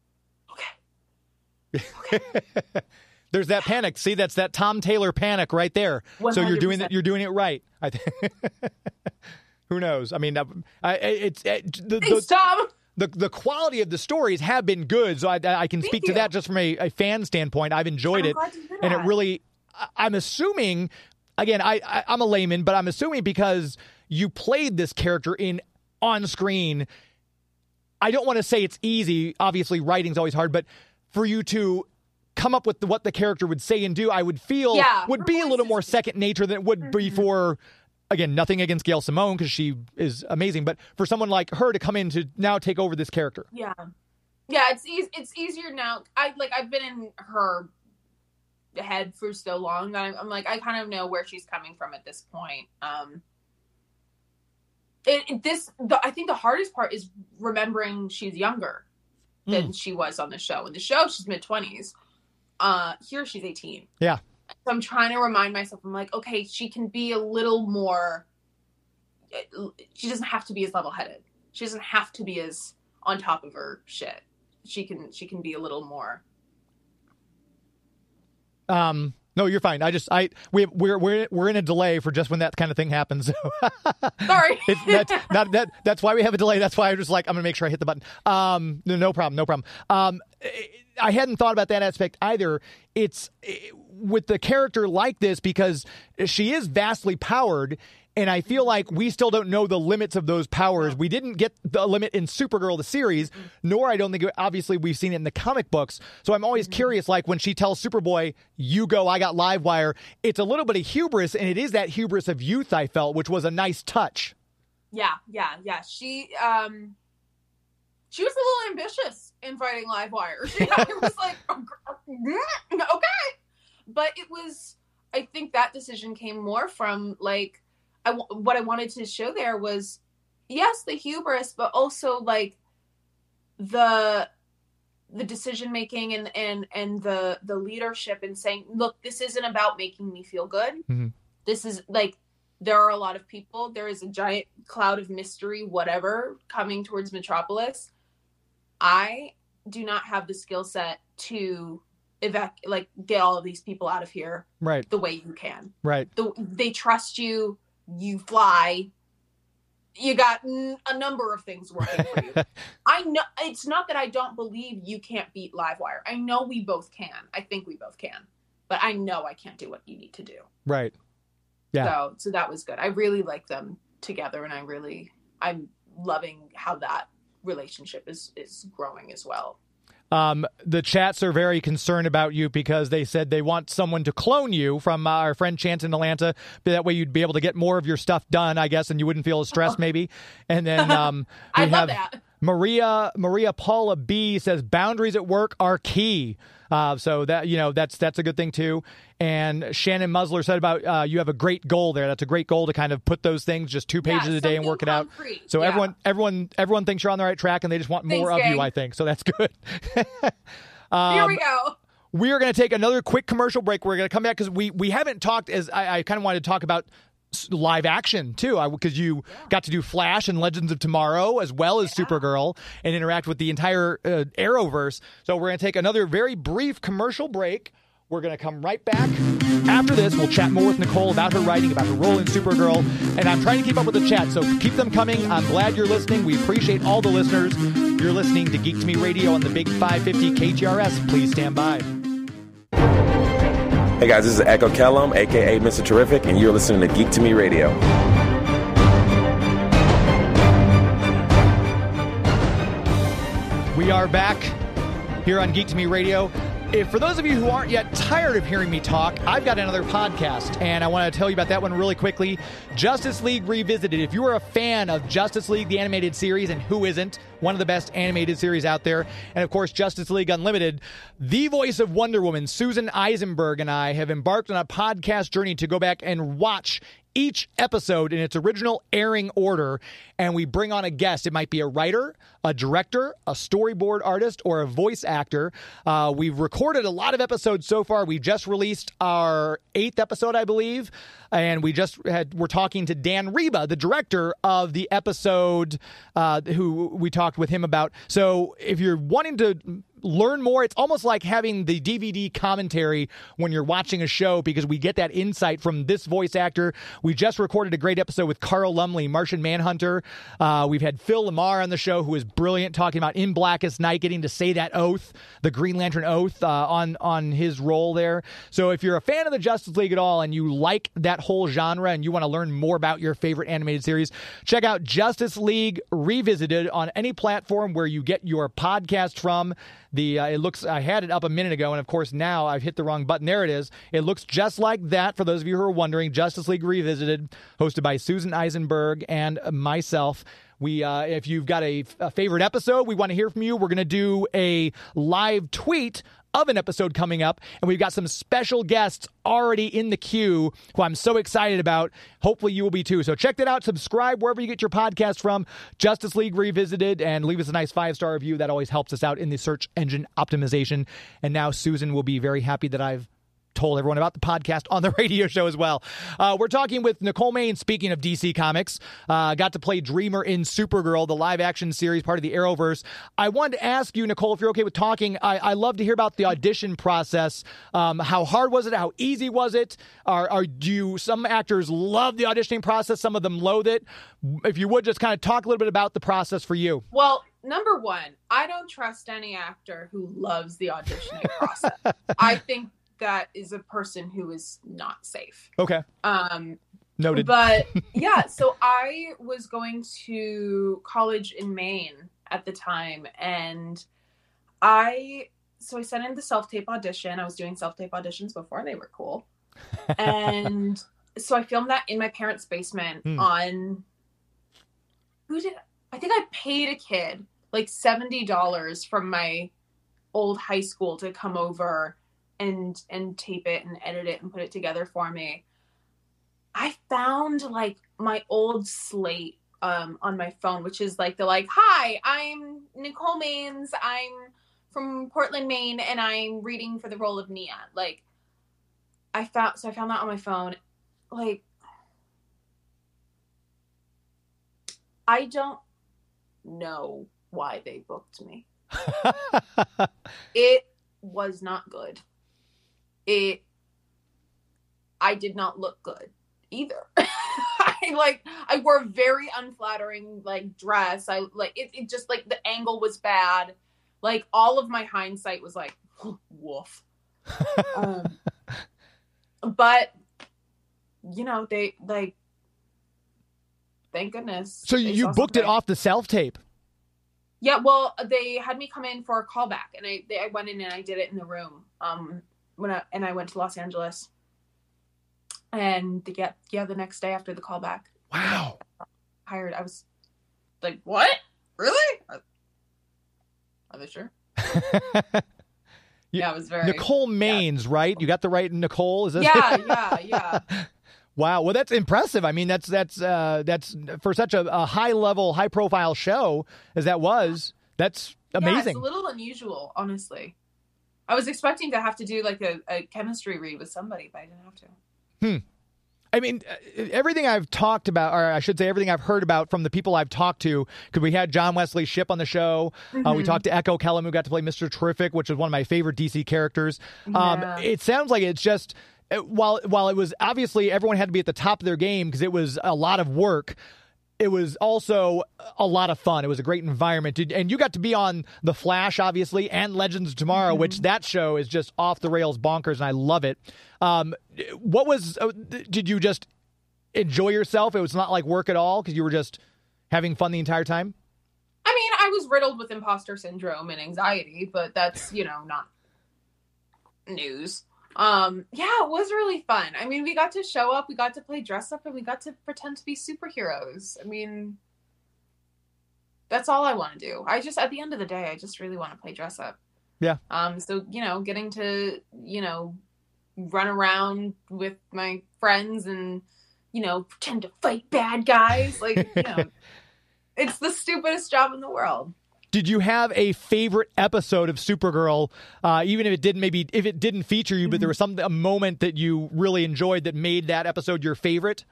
okay. There's that panic. See, that's that Tom Taylor panic right there. 100%. So you're doing it right. I think. Who knows? I mean, Thanks, Tom. The quality of the stories have been good, so I can speak to that just from a fan standpoint. I've enjoyed it, and it really. I'm assuming, again, I'm a layman, but I'm assuming because you played this character on screen. I don't want to say it's easy. Obviously, writing's always hard, but for you to come up with what the character would say and do, I would feel would be a little more second nature than it would be for. Again, nothing against Gail Simone because she is amazing, but for someone like her to come in to now take over this character. Yeah, it's easier now. I've been in her head for so long that I'm like, I kind of know where she's coming from at this point. I think the hardest part is remembering she's younger than she was on the show. In the show, she's mid-20s. Here, she's 18. Yeah. So I'm trying to remind myself, I'm like, okay, she can be a little more, she doesn't have to be as level-headed. She doesn't have to be as on top of her shit. She can be a little more. No, you're fine. We're in a delay for just when that kind of thing happens. Sorry. That's why we have a delay. That's why I'm just like, I'm gonna make sure I hit the button. No problem. I hadn't thought about that aspect either. It's with the character like this because she is vastly powered, And I feel like we still don't know the limits of those powers. We didn't get the limit in Supergirl, the series, nor I don't think, obviously, we've seen it in the comic books. So I'm always curious, like when she tells Superboy, you go, I got Livewire, it's a little bit of hubris, and it is that hubris of youth, I felt, which was a nice touch. Yeah. She was a little ambitious in fighting Livewire. It was like, okay. But it was, I think that decision came more from like, what I wanted to show there was, yes, the hubris, but also like the decision making and the leadership and saying, look, this isn't about making me feel good. Mm-hmm. This is like, there are a lot of people. There is a giant cloud of mystery, whatever, coming towards Metropolis. I do not have the skill set to get all of these people out of here right the way you can. Right. They trust you. You fly. You got a number of things working for you. I know it's not that I don't believe you can't beat Livewire. I know we both can. I think we both can. But I know I can't do what you need to do. Right. Yeah. So that was good. I really like them together, and I'm loving how that relationship is growing as well. The chats are very concerned about you because they said they want someone to clone you from our friend Chance in Atlanta. That way you'd be able to get more of your stuff done, I guess, and you wouldn't feel as stressed maybe. And then I love that. Maria Paula B says boundaries at work are key. So that, that's a good thing too. And Shannon Musler said about you have a great goal there. That's a great goal to kind of put those things just 2 pages a day and work it out. So everyone thinks you're on the right track and they just want more of you, I think. So that's good. Here we go. We are going to take another quick commercial break. We're going to come back because we haven't talked, as I kind of wanted to talk about live action too, because you got to do Flash and Legends of Tomorrow as well as Supergirl and interact with the entire Arrowverse. So we're going to take another very brief commercial break. We're going to come right back. After this, we'll chat more with Nicole about her writing, about her role in Supergirl, and I'm trying to keep up with the chat, so keep them coming. I'm glad you're listening. We appreciate all the listeners. You're listening to Geek to Me Radio on the Big 550 KTRS. Please stand by. Hey guys, this is Echo Kellum, aka Mr. Terrific, and you're listening to Geek to Me Radio. We are back here on Geek to Me Radio. For those of you who aren't yet tired of hearing me talk, I've got another podcast, and I want to tell you about that one really quickly. Justice League Revisited. If you are a fan of Justice League, the animated series, and who isn't, one of the best animated series out there, and of course, Justice League Unlimited, the voice of Wonder Woman, Susan Eisenberg, and I have embarked on a podcast journey to go back and watch each episode in its original airing order, and we bring on a guest. It might be a writer, a director, a storyboard artist, or a voice actor. We've recorded a lot of episodes so far. We just released our 8th episode, I believe, and we're talking to Dan Reba, the director of the episode, who we talked with him about. So if you're wanting to learn more, it's almost like having the DVD commentary when you're watching a show, because we get that insight from this voice actor. We just recorded a great episode with Carl Lumley, Martian Manhunter. We've had Phil Lamar on the show, who is brilliant, talking about In Blackest Night, getting to say that oath, the Green Lantern oath, on his role there. So if you're a fan of the Justice League at all and you like that whole genre and you want to learn more about your favorite animated series, check out Justice League Revisited on any platform where you get your podcast from. I had it up a minute ago, and of course now I've hit the wrong button. There it is. It looks just like that, for those of you who are wondering. Justice League Revisited, hosted by Susan Eisenberg and myself. If you've got a favorite episode, we want to hear from you. We're going to do a live tweet of an episode coming up, and we've got some special guests already in the queue who I'm so excited about. Hopefully you will be too. So check that out. Subscribe wherever you get your podcast from, Justice League Revisited, and leave us a nice 5-star review. That always helps us out in the search engine optimization. And now Susan will be very happy that I've told everyone about the podcast on the radio show as well. We're talking with Nicole Main, speaking of DC Comics. Got to play Dreamer in Supergirl, the live-action series, part of the Arrowverse. I wanted to ask you, Nicole, if you're okay with talking, I love to hear about the audition process. How hard was it? How easy was it? Some actors love the auditioning process, some of them loathe it. If you would, just kind of talk a little bit about the process for you. Well, number one, I don't trust any actor who loves the auditioning process. I think that is a person who is not safe. Okay. Noted. But yeah, so I was going to college in Maine at the time, and I sent in the self-tape audition. I was doing self-tape auditions before they were cool. And so I filmed that in my parents' basement on I think I paid a kid like $70 from my old high school to come over and tape it and edit it and put it together for me. I found like my old slate on my phone, which is like hi, I'm Nicole Maines. I'm from Portland, Maine, and I'm reading for the role of Nia. Like I found that on my phone. Like I don't know why they booked me. It was not good. I did not look good either. I wore a very unflattering like dress. I like it just like the angle was bad. Like all of my hindsight was like woof. But you know, they like thank goodness. So you booked it off the self-tape? Yeah, well, they had me come in for a callback, and I went in and I did it in the room. When I went to Los Angeles, and the next day after the callback, wow, hired. I was like, what? Really? Are they sure? Yeah, it was very Nicole Maines, right? You got the right Nicole? Is this? Yeah. Wow. Well, that's impressive. I mean, that's for such a high level, high profile show as that was. That's amazing. Yeah, it's a little unusual, honestly. I was expecting to have to do like a chemistry read with somebody, but I didn't have to. I mean, everything I've talked about, or I should say everything I've heard about from the people I've talked to, because we had John Wesley Shipp on the show. We talked to Echo Kellum, who got to play Mr. Terrific, which is one of my favorite DC characters. It sounds like it's just, while it was obviously everyone had to be at the top of their game because it was a lot of work, it was also a lot of fun. It was a great environment. And you got to be on The Flash, obviously, and Legends of Tomorrow, which that show is just off the rails bonkers, and I love it. Did you just enjoy yourself? It was not like work at all because you were just having fun the entire time? I mean, I was riddled with imposter syndrome and anxiety, but that's, not news. Yeah, it was really fun. I mean, we got to show up, we got to play dress up, and we got to pretend to be superheroes. I mean, that's all I want to do. At the end of the day, I just really want to play dress up. Yeah. So, getting to, run around with my friends and, pretend to fight bad guys. Like, it's the stupidest job in the world. Did you have a favorite episode of Supergirl, even if it didn't feature you, but there was a moment that you really enjoyed that made that episode your favorite?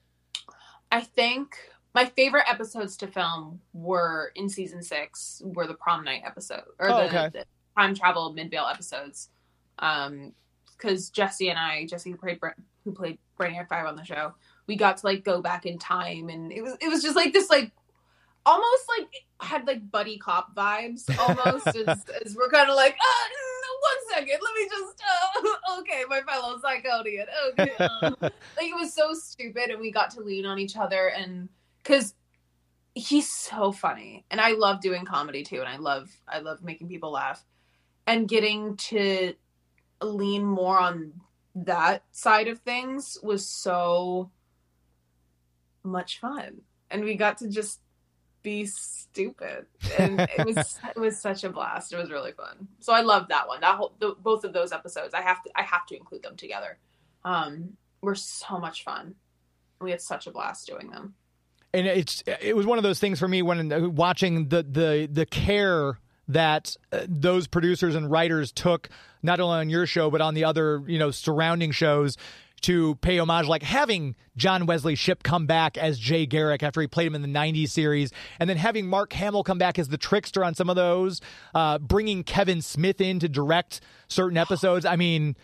I think my favorite episodes to film were in season 6, were the prom night episode, or the time travel mid-bail episodes. Because Jesse who played Brainiac 5 on the show, we got to like go back in time, and it was just like this like almost like had like buddy cop vibes almost as we're kind of like 1 second, let me just okay, my fellow Psychodian, okay. Like it was so stupid, and we got to lean on each other, and because he's so funny, and I love doing comedy too, and I love making people laugh, and getting to lean more on that side of things was so much fun, and we got to just be stupid, and it was such a blast. It was really fun. So I love that one. Both of those episodes, I have to include them together. Were so much fun. We had such a blast doing them. And it was one of those things for me when watching the care that those producers and writers took, not only on your show but on the other surrounding shows, to pay homage, like having John Wesley Shipp come back as Jay Garrick after he played him in the 90s series, and then having Mark Hamill come back as the trickster on some of those, bringing Kevin Smith in to direct certain episodes. I mean,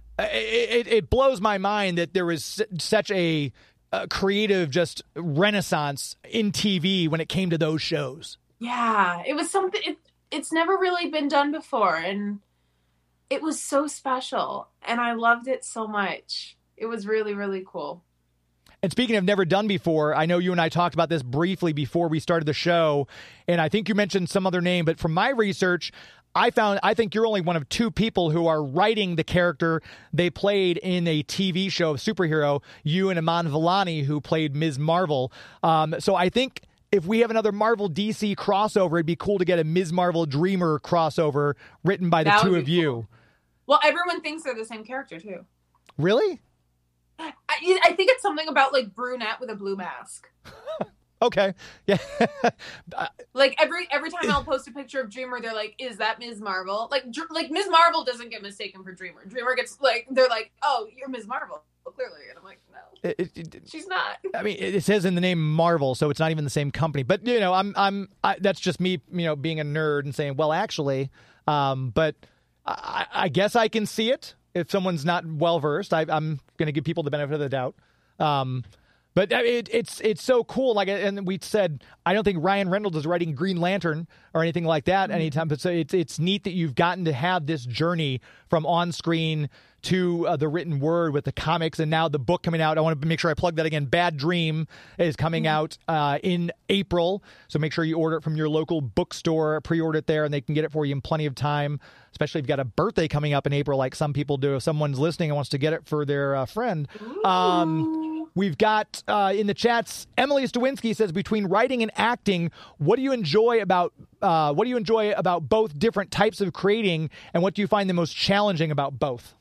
it blows my mind that there was such a creative just renaissance in TV when it came to those shows. Yeah, it was something, it's never really been done before, and it was so special, and I loved it so much. It was really, really cool. And speaking of never done before, I know you and I talked about this briefly before we started the show, and I think you mentioned some other name, but from my research, I think you're only one of 2 people who are writing the character they played in a TV show of superhero, you and Iman Vellani, who played Ms. Marvel. So I think if we have another Marvel DC crossover, it'd be cool to get a Ms. Marvel Dreamer crossover written by the 2 of you. Cool. Well, everyone thinks they're the same character, too. Really? I think it's something about, like, brunette with a blue mask. Okay. Yeah. Like, every time I'll post a picture of Dreamer, they're like, is that Ms. Marvel? Like Ms. Marvel doesn't get mistaken for Dreamer. Dreamer gets, like, they're like, oh, you're Ms. Marvel, clearly. And I'm like, no, she's not. I mean, it says in the name Marvel, so it's not even the same company. But, you know, that's just me, you know, being a nerd and saying, well, actually, but I guess I can see it. If someone's not well-versed, I'm going to give people the benefit of the doubt. But it's so cool. Like, and we said, I don't think Ryan Reynolds is writing Green Lantern or anything like that anytime. But so it's neat that you've gotten to have this journey from on-screen to the written word with the comics, and now the book coming out. I want to make sure I plug that again. Bad Dream is coming out in April, so make sure you order it from your local bookstore, pre-order it there, and they can get it for you in plenty of time, especially if you've got a birthday coming up in April like some people do. If someone's listening and wants to get it for their friend. We've got in the chats, Emily Stawinski says, between writing and acting, what do you enjoy about both different types of creating, and what do you find the most challenging about both?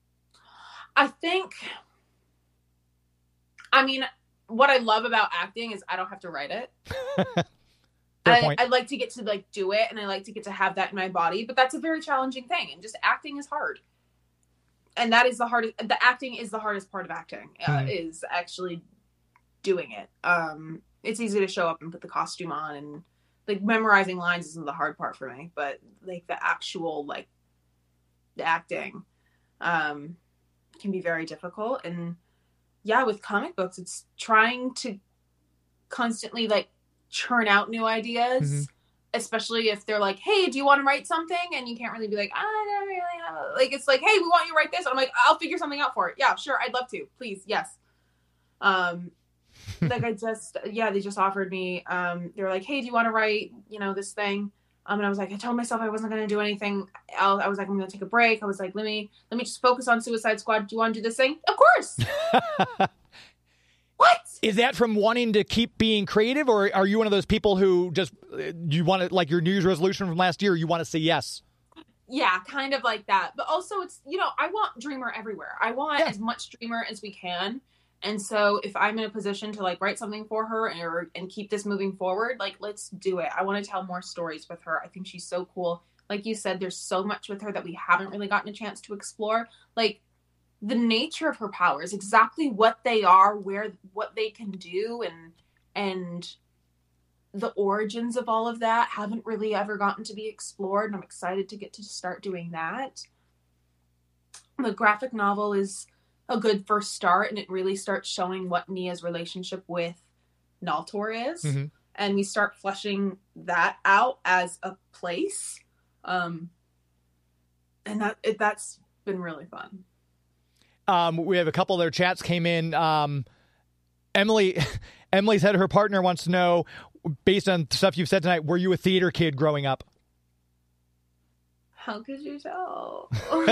I mean, what I love about acting is I don't have to write it. I like to get to, like, do it, and I like to get to have that in my body, but that's a very challenging thing, and just acting is hard. And that is the hardest. The acting is the hardest part of acting, is actually doing it. It's easy to show up and put the costume on, and, like, memorizing lines isn't the hard part for me, but, like, the actual, like, the acting can be very difficult. And yeah, with comic books, it's trying to constantly, like, churn out new ideas, especially if they're like, hey, do you want to write something? And you can't really be like, I don't really have, like, it's like, hey, we want you to write this. And I'm like, I'll figure something out for it. Yeah, sure. I'd love to, please. Yes. Like, they just offered me, they were like, hey, do you want to write, you know, this thing? And I was like, I told myself I wasn't going to do anything else. I was like, I'm going to take a break. I was like, let me just focus on Suicide Squad. Do you want to do this thing? Of course. What? Is that from wanting to keep being creative, or are you one of those people who just, you want to, like your New Year's resolution from last year, you want to say yes? Yeah, kind of like that. But also it's, you know, I want Dreamer everywhere. I want as much Dreamer as we can. And so if I'm in a position to, like, write something for her and keep this moving forward, like, let's do it. I want to tell more stories with her. I think she's so cool. Like you said, there's so much with her that we haven't really gotten a chance to explore. Like, the nature of her powers, exactly what they are, what they can do, and the origins of all of that haven't really ever gotten to be explored. And I'm excited to get to start doing that. The graphic novel is a good first start, and it really starts showing what Nia's relationship with Naltor is. And we start fleshing that out as a place. And that's been really fun. We have a couple of their chats came in. Emily said her partner wants to know, based on stuff you've said tonight, were you a theater kid growing up? How could you tell?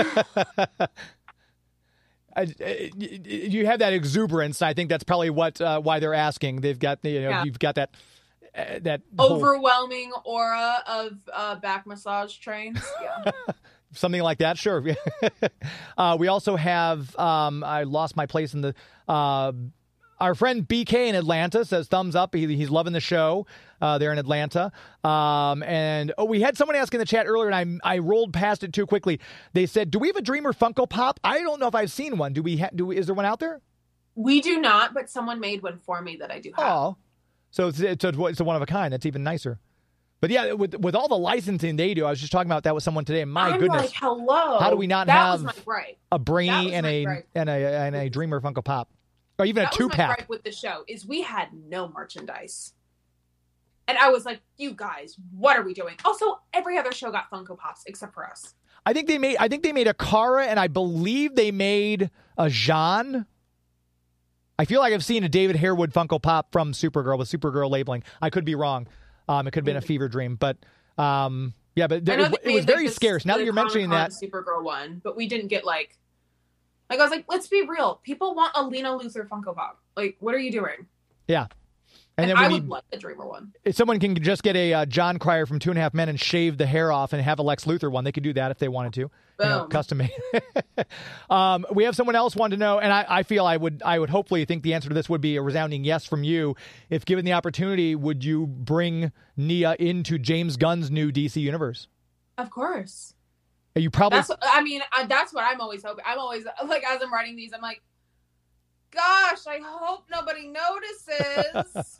You have that exuberance. I think that's probably why they're asking. They've got, you've got that overwhelming aura of back massage trains. Yeah. Something like that. Sure. We also have, I lost my place in the, our friend BK in Atlanta says thumbs up. He's loving the show there in Atlanta. And we had someone ask in the chat earlier, and I rolled past it too quickly. They said, do we have a Dreamer Funko Pop? I don't know if I've seen one. Is there one out there? We do not, but someone made one for me that I do have. Oh, so it's a one of a kind. That's even nicer. But yeah, with all the licensing they do, I was just talking about that with someone today. My goodness, like, hello. How do we not have a Brainy and a Dreamer Funko Pop? Or even a 2-pack. That was my gripe with the show, is we had no merchandise. And I was like, you guys, what are we doing? Also, every other show got Funko Pops except for us. I think they made a Kara, and I believe they made a Jean. I feel like I've seen a David Harewood Funko Pop from Supergirl with Supergirl labeling. I could be wrong. It could have been a fever dream, but yeah, but it was very scarce. Now that you're mentioning that, Supergirl one, but we didn't get like I was like, let's be real. People want a Lena Luthor Funko Pop. Like, what are you doing? Yeah. And then I would like the Dreamer one. If someone can just get a John Cryer from 2.5 Men and shave the hair off and have a Lex Luthor one, they could do that if they wanted to. Custom made. We have someone else wanted to know, and I feel I would hopefully think the answer to this would be a resounding yes from you. If given the opportunity, would you bring Nia into James Gunn's new DC universe? Of course. You probably. That's what I'm always hoping. I'm always like, as I'm writing these, I'm like, gosh, I hope nobody notices.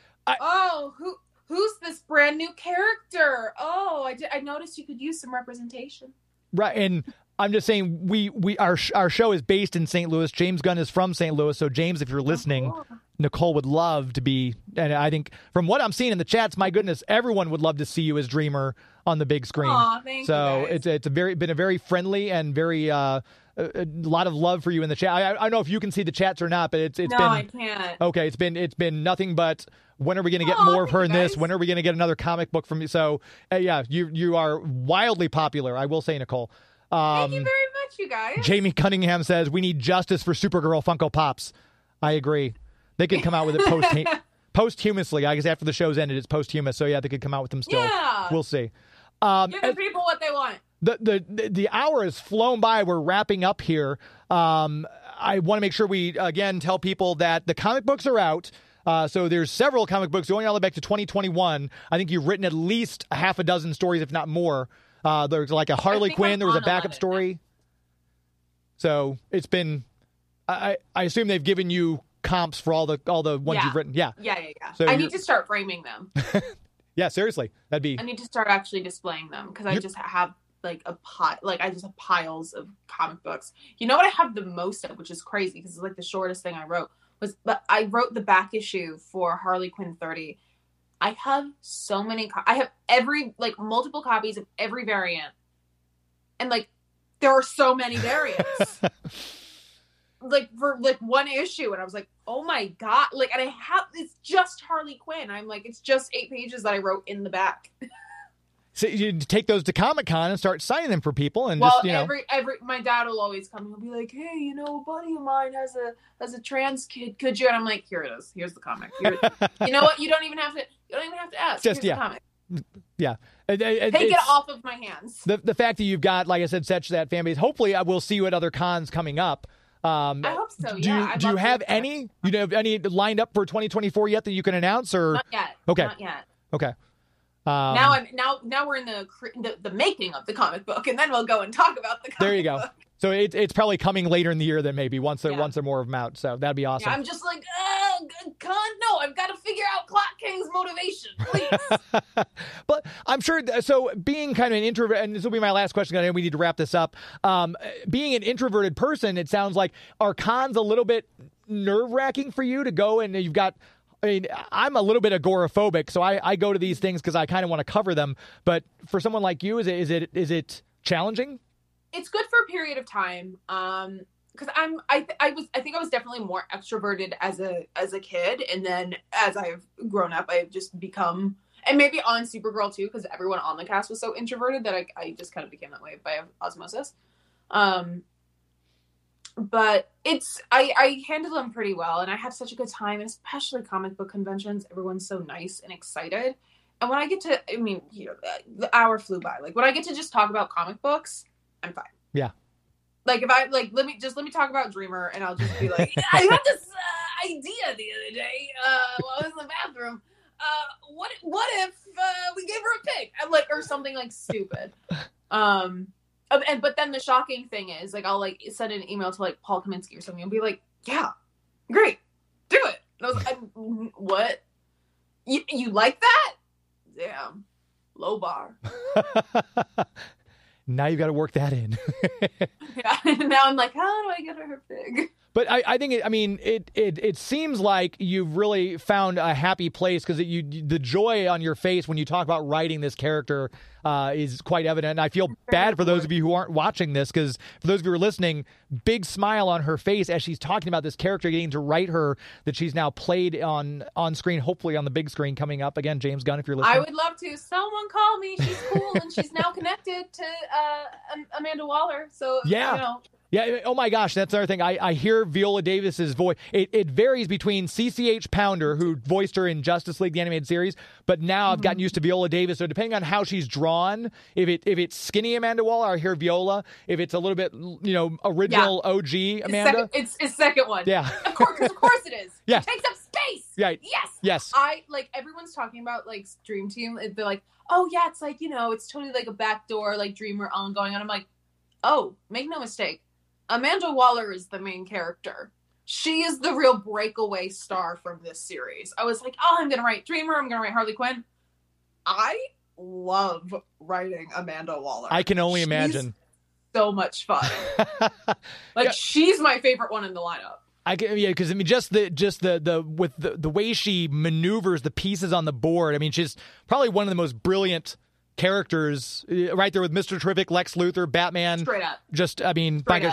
Who's this brand new character? Oh, I noticed you could use some representation. Right, and I'm just saying our show is based in St. Louis. James Gunn is from St. Louis, so James, if you're listening, Nicole would love to be. And I think from what I'm seeing in the chats, my goodness, everyone would love to see you as Dreamer on the big screen. Aw, thank you guys. It's been a very friendly and very a lot of love for you in the chat. I don't know if you can see the chats or not, but it's been. I can't. Okay, it's been nothing but. When are we going to get more of her in this? When are we going to get another comic book from you? So, yeah, you are wildly popular, I will say, Nicole. Thank you very much, you guys. Jamie Cunningham says, we need justice for Supergirl Funko Pops. I agree. They could come out with it posthumously. I guess after the show's ended, it's posthumous. So, yeah, they could come out with them still. Yeah. We'll see. Give the people what they want. The hour has flown by. We're wrapping up here. I want to make sure we, again, tell people that the comic books are out. So there's several comic books going all the way back to 2021. I think you've written at least a half a dozen stories, if not more. There's like a Harley Quinn. There was a backup story. So it's been. I assume they've given you comps for all the ones you've written. Yeah. Yeah. So I need to start framing them. Yeah, seriously, that'd be. I need to start actually displaying them because I just have like I just have piles of comic books. You know what I have the most of, which is crazy because it's like the shortest thing I wrote. But I wrote the back issue for Harley Quinn 30. I have so many. I have multiple copies of every variant, and there are so many variants. For one issue, and I was like, oh my god! And I have it's just Harley Quinn. I'm like, it's just 8 pages that I wrote in the back. So you take those to Comic-Con and start signing them for people, and every my dad will always come and he'll be like, hey, a buddy of mine has a trans kid, could you? And I'm like, here it is, here's the comic. You know what? You don't even have to ask. Just here's the comic. Yeah. Take it off of my hands. The fact that you've got, like I said, such that fan base. Hopefully, I will see you at other cons coming up. I hope so. Yeah. Do you have any? You have any lined up for 2024 yet that you can announce? Or not yet. Okay. Not yet. Okay. Now we're in the making of the comic book, and then we'll go and talk about the comic there you go. book. So it's probably coming later in the year than maybe once there more of them out. So that'd be awesome. Yeah, I'm just like, no, I've got to figure out Clock King's motivation, please. But I'm sure. So being kind of an introvert, and this will be my last question. I know we need to wrap this up. Being an introverted person, it sounds like, are cons a little bit nerve-wracking for you to go and you've got. I mean, I'm a little bit agoraphobic, so I go to these things because I kind of want to cover them. But for someone like you, is it challenging? It's good for a period of time. Because I think I was definitely more extroverted as a kid, and then as I've grown up, I've just become, and maybe on Supergirl too, because everyone on the cast was so introverted that I just kind of became that way by osmosis. But I handle them pretty well, and I have such a good time, and especially comic book conventions. Everyone's so nice and excited. And when I get to, the hour flew by. When I get to just talk about comic books, I'm fine. Yeah. If I let me talk about Dreamer, and I'll just be like, I had this idea the other day while I was in the bathroom. What if we gave her a pig? Or something stupid. But then the shocking thing is, I'll send an email to Paul Kaminsky or something and be like, yeah, great, do it. And I was like, what? You like that? Damn, low bar. Now you've got to work that in. Yeah. Now I'm like, how do I get her pig? But I think it seems like you've really found a happy place because the joy on your face when you talk about writing this character is quite evident. And I feel bad for those of you who aren't watching this because for those of you who are listening, big smile on her face as she's talking about this character, getting to write her that she's now played on screen, hopefully on the big screen coming up. Again, James Gunn, if you're listening. I would love to. Someone call me. She's cool and she's now connected to Amanda Waller. So, yeah. You know. Yeah, oh my gosh, that's another thing. I hear Viola Davis's voice. It varies between CCH Pounder, who voiced her in Justice League, the animated series, but now I've gotten used to Viola Davis. So depending on how she's drawn, if it's skinny Amanda Waller, I hear Viola. If it's a little bit, original OG Amanda. It's second one. Yeah. Of course it is. Yeah. It takes up space. Right. Yes. Yes. Everyone's talking about, like, Dream Team. They're like, oh, yeah, it's like, it's totally like a backdoor, like, Dreamer ongoing. And I'm like, oh, make no mistake. Amanda Waller is the main character. She is the real breakaway star from this series. I was like, oh, I'm going to write Dreamer. I'm going to write Harley Quinn. I love writing Amanda Waller. I can only imagine. So much fun. She's my favorite one in the lineup. Because just the way she maneuvers the pieces on the board. I mean, she's probably one of the most brilliant characters right there with Mr. Terrific, Lex Luthor, Batman. Straight up. Bikers.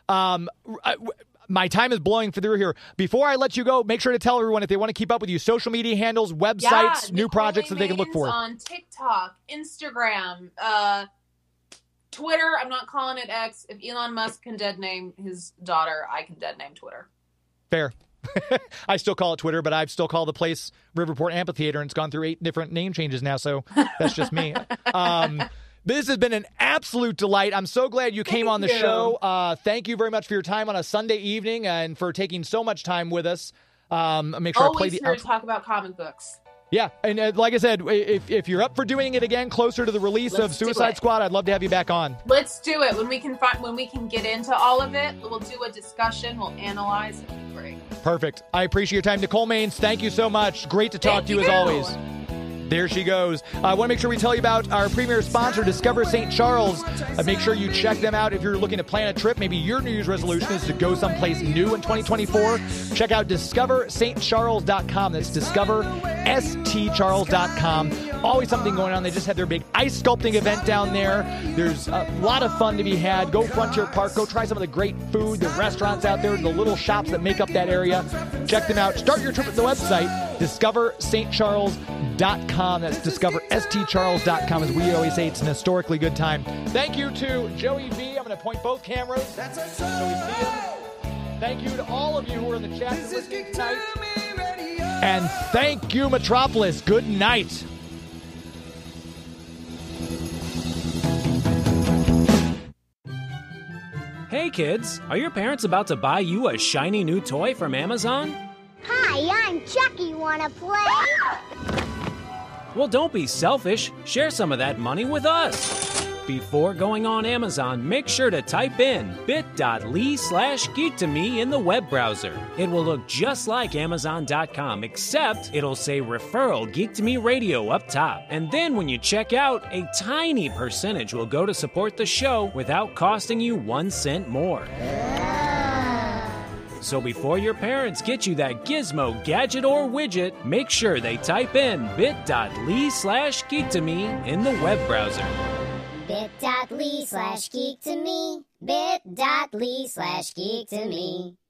My time is blowing through here. Before I let you go, make sure to tell everyone if they want to keep up with you, social media handles, websites, new projects that they can look for. On TikTok, Instagram, Twitter. I'm not calling it X. If Elon Musk can dead name his daughter, I can dead name Twitter. Fair. I still call it Twitter, but I still call the place Riverport Amphitheater, and it's gone through 8 different name changes now, so that's just me. This has been an absolute delight. I'm so glad you came on the show. Thank you very much for your time on a Sunday evening and for taking so much time with us. Make sure Always I play here to talk about comic books. Yeah, and like I said, if you're up for doing it again closer to the release of Suicide Squad, I'd love to have you back on. Let's do it. When we can get into all of it, we'll do a discussion. We'll analyze. It'll be great. Perfect. I appreciate your time. Nicole Maines, thank you so much. Great to talk to you as always. There she goes. I want to make sure we tell you about our premier sponsor, Discover St. Charles. Make sure you check them out if you're looking to plan a trip. Maybe your New Year's resolution is to go someplace new in 2024. Check out discoverstcharles.com. That's discoverstcharles.com. Always something going on. They just had their big ice sculpting event down there. There's a lot of fun to be had. Go Frontier Park. Go try some of the great food, the restaurants out there, the little shops that make up that area. Check them out. Start your trip at the website, discoverstcharles.com. That's discoverstcharles.com. As we always say, it's an historically good time. Thank you to Joey V. I'm going to point both cameras so we see him. Thank you to all of you who are in the chat and listening tonight. And thank you, Metropolis. Good night. Hey kids, are your parents about to buy you a shiny new toy from Amazon? Hi, I'm Chucky. Wanna play? Well, don't be selfish. Share some of that money with us. Before going on Amazon, make sure to type in bit.ly/geek2me in the web browser. It will look just like Amazon.com, except it'll say referral Geek to Me Radio up top. And then when you check out, a tiny percentage will go to support the show without costing you 1 cent more. So before your parents get you that gizmo, gadget, or widget, make sure they type in bit.ly/geek2me in the web browser. bit.ly/geek2me. bit.ly/geek2me.